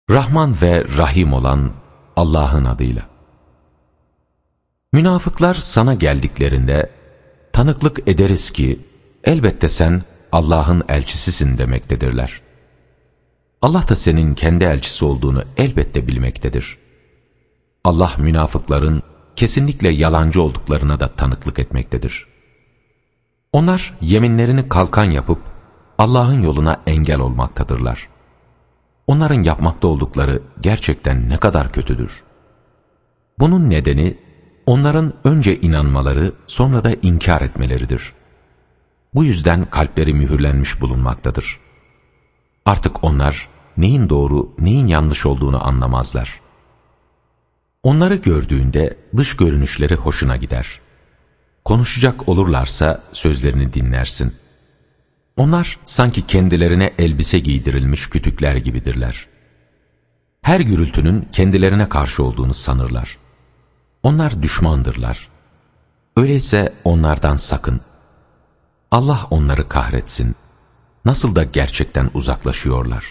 Rahman ve Rahim olan Allah'ın adıyla. Münafıklar sana geldiklerinde, tanıklık ederiz ki, elbette sen Allah'ın elçisisin demektedirler. Allah da senin kendi elçisi olduğunu elbette bilmektedir. Allah münafıkların kesinlikle yalancı olduklarına da tanıklık etmektedir. Onlar yeminlerini kalkan yapıp Allah'ın yoluna engel olmaktadırlar. Onların yapmakta oldukları gerçekten ne kadar kötüdür. Bunun nedeni onların önce inanmaları, sonra da inkar etmeleridir. Bu yüzden kalpleri mühürlenmiş bulunmaktadır. Artık onlar neyin doğru, neyin yanlış olduğunu anlamazlar. Onları gördüğünde dış görünüşleri hoşuna gider. Konuşacak olurlarsa sözlerini dinlersin. Onlar sanki kendilerine elbise giydirilmiş kütükler gibidirler. Her gürültünün kendilerine karşı olduğunu sanırlar. Onlar düşmandırlar. Öyleyse onlardan sakın. Allah onları kahretsin. Nasıl da gerçekten uzaklaşıyorlar.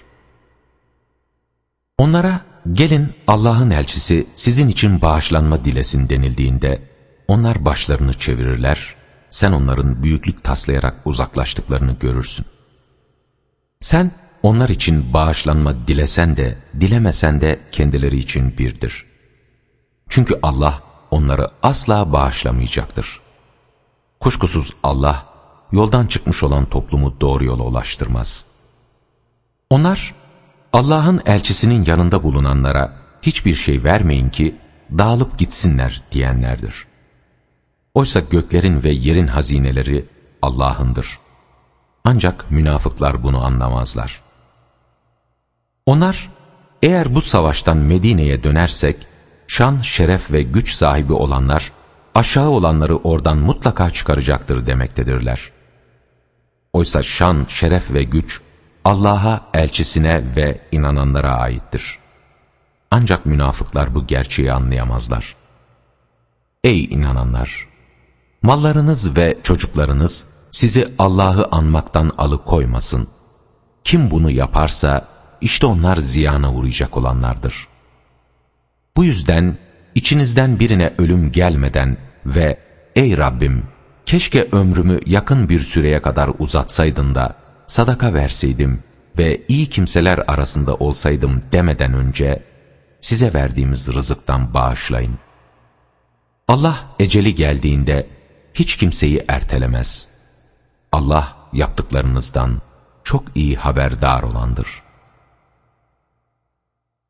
Onlara gelin Allah'ın elçisi sizin için bağışlanma dilesin denildiğinde onlar başlarını çevirirler, sen onların büyüklük taslayarak uzaklaştıklarını görürsün. Sen onlar için bağışlanma dilesen de dilemesen de kendileri için birdir. Çünkü Allah onları asla bağışlamayacaktır. Kuşkusuz Allah yoldan çıkmış olan toplumu doğru yola ulaştırmaz. Onlar Allah'ın elçisinin yanında bulunanlara hiçbir şey vermeyin ki dağılıp gitsinler diyenlerdir. Oysa göklerin ve yerin hazineleri Allah'ındır. Ancak münafıklar bunu anlamazlar. Onlar, eğer bu savaştan Medine'ye dönersek, şan, şeref ve güç sahibi olanlar, aşağı olanları oradan mutlaka çıkaracaktır demektedirler. Oysa şan, şeref ve güç, Allah'a, elçisine ve inananlara aittir. Ancak münafıklar bu gerçeği anlayamazlar. Ey inananlar! Mallarınız ve çocuklarınız sizi Allah'ı anmaktan alıkoymasın. Kim bunu yaparsa işte onlar ziyana uğrayacak olanlardır. Bu yüzden içinizden birine ölüm gelmeden ve ey Rabbim keşke ömrümü yakın bir süreye kadar uzatsaydın da sadaka verseydim ve iyi kimseler arasında olsaydım demeden önce size verdiğimiz rızıktan bağışlayın. Allah eceli geldiğinde hiç kimseyi ertelemez. Allah yaptıklarınızdan çok iyi haberdar olandır.